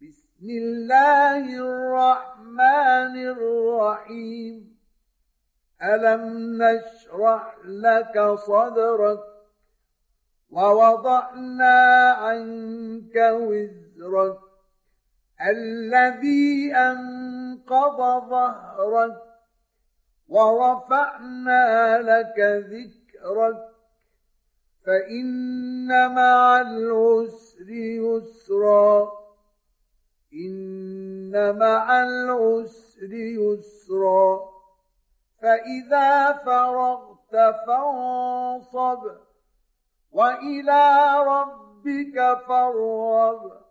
بسم الله الرحمن الرحيم. ألم نشرح لك صدرك ووضعنا عنك وزرك الذي أنقض ظهرك ورفعنا لك ذكرك فإن مع العسر يسرا إن مع العسر يسرا فإذا فرغت فانصب وإلى ربك فارغب